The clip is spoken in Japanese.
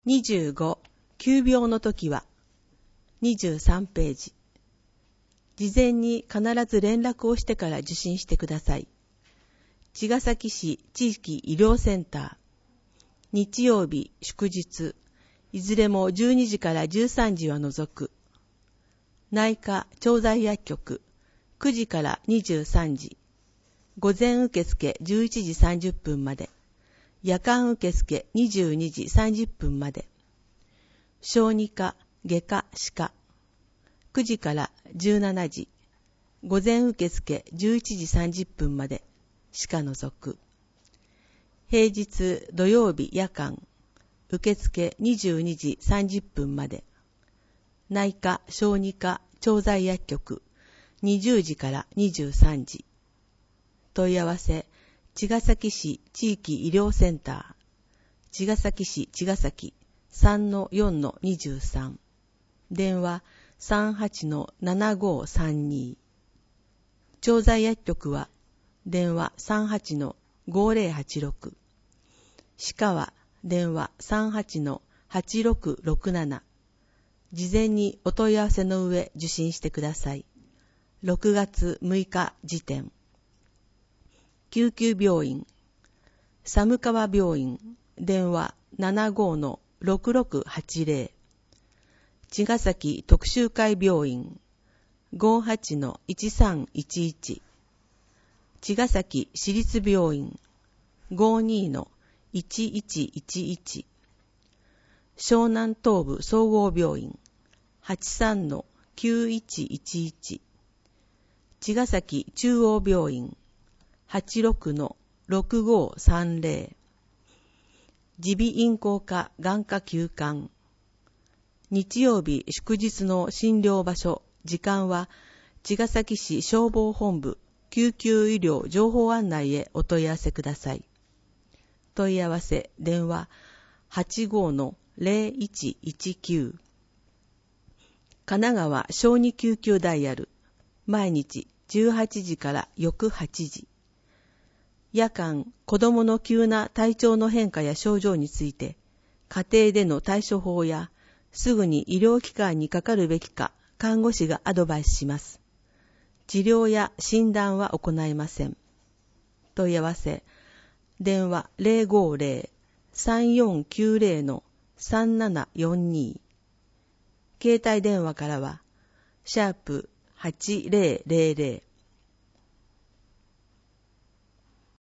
25、急病の時は、23ページ。事前に必ず連絡をしてから受診してください。茅ヶ崎市地域医療センター。日曜日、祝日、いずれも12時から13時は除く。内科調剤薬局、9時から23時。午前受付11時30分まで。夜間受付22時30分まで。小児科、外科、歯科。9時から17時。午前受付11時30分まで。歯科除く。平日土曜日夜間。受付22時30分まで。内科、小児科、調剤薬局。20時から23時。問い合わせ、茅ヶ崎市地域医療センター。茅ヶ崎市茅ヶ崎 3-4-23。電話 38-7532。調剤薬局は電話 38-5086。歯科は電話 38-8667。事前にお問い合わせの上受診してください。6月6日時点。救急病院、寒川病院、電話 75-6680。茅ヶ崎特集会病院、58-1311。茅ヶ崎市立病院、52-1111。湘南東部総合病院、83-9111。茅ヶ崎中央病院、86-6530。耳鼻咽喉科眼科休館。日曜日祝日の診療場所、時間は茅ヶ崎市消防本部救急医療情報案内へお問い合わせください。問い合わせ電話 85-0119。神奈川小児救急ダイヤル、毎日18時から翌8時。夜間、子供の急な体調の変化や症状について、家庭での対処法や、すぐに医療機関にかかるべきか、看護師がアドバイスします。治療や診断は行いません。問い合わせ、電話 050-3490-3742。携帯電話からは、#8000